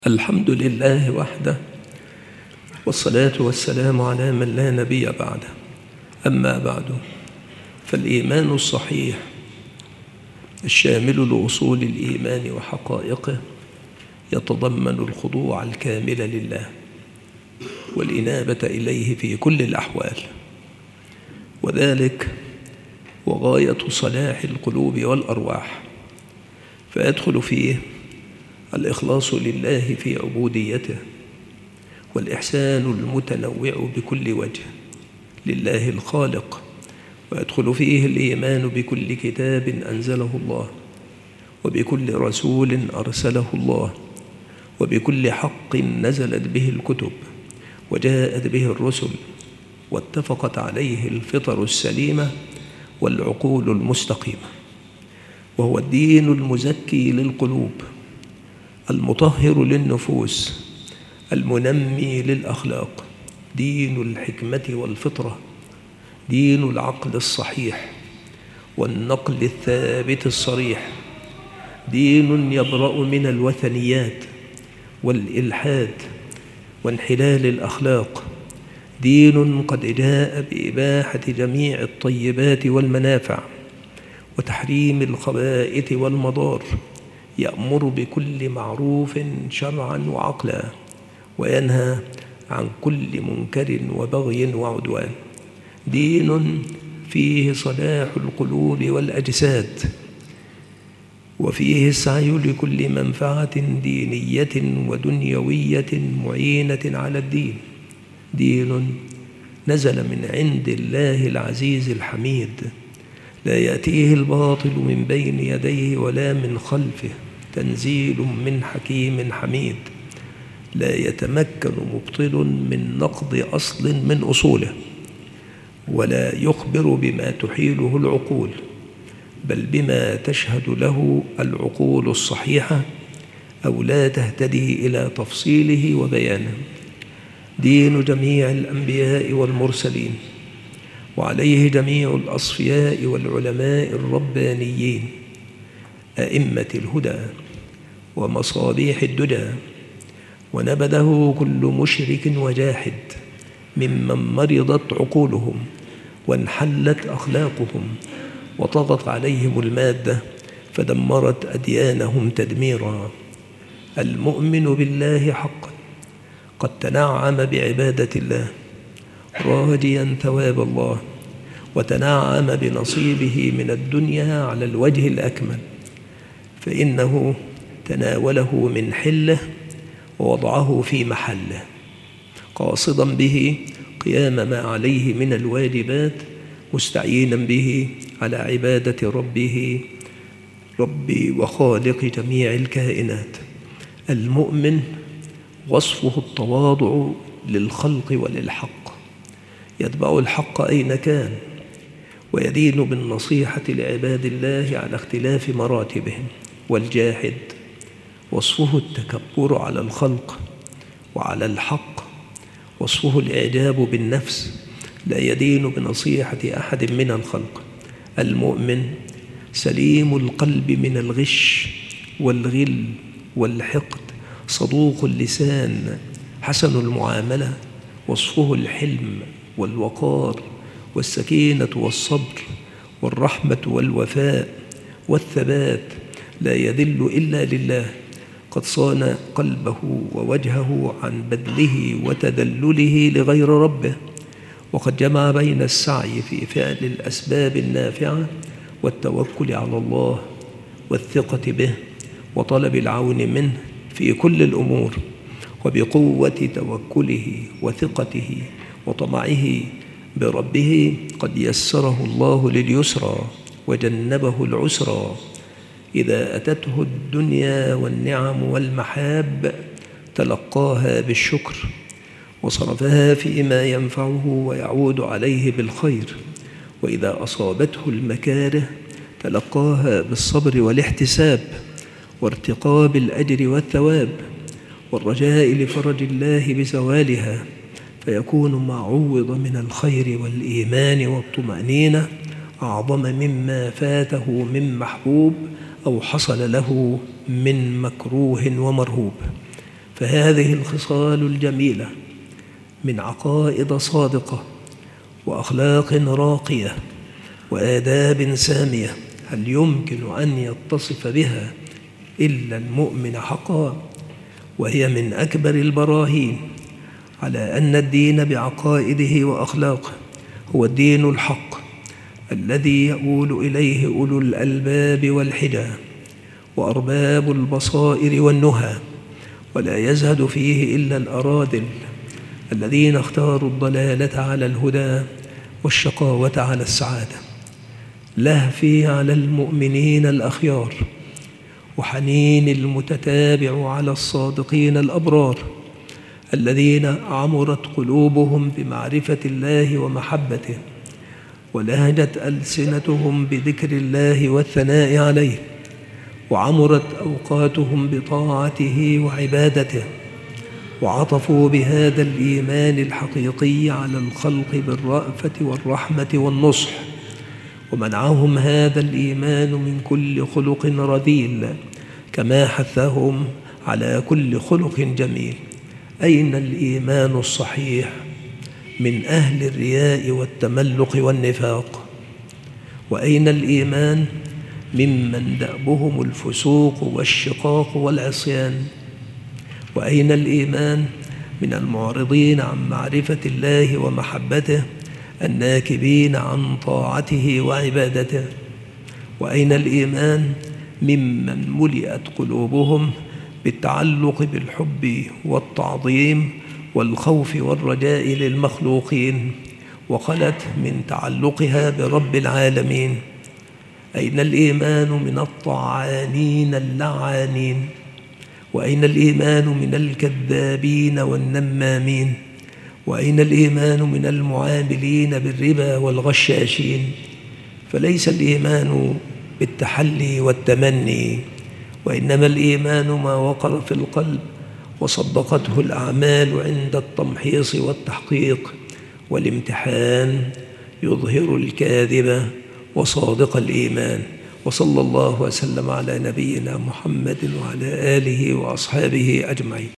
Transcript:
الحمد لله وحده، والصلاة والسلام على من لا نبي بعده. أما بعد، فالإيمان الصحيح الشامل لأصول الإيمان وحقائقه يتضمن الخضوع الكامل لله والإنابة إليه في كل الأحوال، وذلك وغاية صلاح القلوب والأرواح، فيدخل فيه الإخلاص لله في عبوديته، والإحسان المتنوع بكل وجه لله الخالق، ويدخل فيه الإيمان بكل كتاب أنزله الله، وبكل رسول أرسله الله، وبكل حق نزلت به الكتب وجاءت به الرسل واتفقت عليه الفطر السليمة والعقول المستقيمة، وهو الدين المزكي للقلوب، المطهر للنفوس، المنمي للأخلاق، دين الحكمة والفطرة، دين العقل الصحيح والنقل الثابت الصريح، دين يبرأ من الوثنيات والإلحاد وانحلال الأخلاق، دين قد جاء بإباحة جميع الطيبات والمنافع وتحريم الخبائث والمضار، يأمر بكل معروف شرعا وعقلا، وينهى عن كل منكر وبغي وعدوان، دين فيه صلاح القلوب والأجساد، وفيه السعي لكل منفعة دينية ودنيوية معينة على الدين، دين نزل من عند الله العزيز الحميد، لا يأتيه الباطل من بين يديه ولا من خلفه، تنزيل من حكيم حميد، لا يتمكن مبطل من نقض أصل من أصوله، ولا يخبر بما تحيله العقول، بل بما تشهد له العقول الصحيحة أو لا تهتدي إلى تفصيله وبيانه، دين جميع الأنبياء والمرسلين، وعليه جميع الأصفياء والعلماء الربانيين أئمة الهدى ومصابيح الدجى، ونبذه كل مشرك وجاحد ممن مرضت عقولهم وانحلت أخلاقهم وطغت عليهم المادة فدمرت أديانهم تدميرا. المؤمن بالله حقا قد تنعم بعبادة الله راجيا ثواب الله، وتنعم بنصيبه من الدنيا على الوجه الأكمل، فإنه تناوله من حله ووضعه في محله، قاصدا به قيام ما عليه من الواجبات، مستعينا به على عبادة ربه رب وخالق جميع الكائنات. المؤمن وصفه التواضع للخلق وللحق، يتبع الحق أين كان، ويدين بالنصيحة لعباد الله على اختلاف مراتبهم. والجاحد وصفه التكبر على الخلق وعلى الحق، وصفه الإعجاب بالنفس، لا يدين بنصيحة أحد من الخلق. المؤمن سليم القلب من الغش والغل والحقد، صدوق اللسان، حسن المعاملة، وصفه الحلم والوقار والسكينة والصبر والرحمة والوفاء والثبات، لا يذل إلا لله، قد صان قلبه ووجهه عن بذله وتذلله لغير ربه، وقد جمع بين السعي في فعل الأسباب النافعة والتوكل على الله والثقة به وطلب العون منه في كل الأمور، وبقوة توكله وثقته وطمعه بربه قد يسره الله لليسرى وجنبه العسرى. إذا أتته الدنيا والنعم والمحاب تلقاها بالشكر وصرفها فيما ينفعه ويعود عليه بالخير، وإذا أصابته المكاره تلقاها بالصبر والاحتساب وارتقاب الأجر والثواب والرجاء لفرج الله بزوالها، فيكون ما عوض من الخير والإيمان والطمأنينة أعظم مما فاته من محبوب أو حصل له من مكروه ومرهوب، فهذه الخصال الجميلة من عقائد صادقة وأخلاق راقية وآداب سامية هل يمكن أن يتصف بها إلا المؤمن حقا؟ وهي من أكبر البراهين على أن الدين بعقائده وأخلاقه هو الدين الحق الذي يؤول إليه أولو الألباب والحجى وأرباب البصائر والنهى، ولا يزهد فيه إلا الأراذل الذين اختاروا الضلالة على الهدى والشقاوة على السعادة. لهفي على المؤمنين الأخيار وحنين المتتابع على الصادقين الأبرار الذين عمرت قلوبهم بمعرفة الله ومحبته، ولهجت ألسنتهم بذكر الله والثناء عليه، وعمرت أوقاتهم بطاعته وعبادته، وعطفوا بهذا الإيمان الحقيقي على الخلق بالرأفة والرحمة والنصح، ومنعهم هذا الإيمان من كل خلق رذيل كما حثهم على كل خلق جميل. أين الإيمان الصحيح من أهل الرياء والتملق والنفاق؟ وأين الإيمان ممن دأبهم الفسوق والشقاق والعصيان؟ وأين الإيمان من المعرضين عن معرفة الله ومحبته الناكبين عن طاعته وعبادته؟ وأين الإيمان ممن ملئت قلوبهم بالتعلق بالحب والتعظيم والخوف والرجاء للمخلوقين وخلت من تعلقها برب العالمين؟ أين الإيمان من الطعانين اللعانين؟ وأين الإيمان من الكذابين والنمامين؟ وأين الإيمان من المعاملين بالربا والغشاشين؟ فليس الإيمان بالتحلي والتمني، وإنما الإيمان ما وقر في القلب وصدقته الأعمال عند التمحيص والتحقيق والامتحان يظهر الكاذب وصادق الإيمان. وصلى الله وسلم على نبينا محمد وعلى آله وأصحابه أجمعين.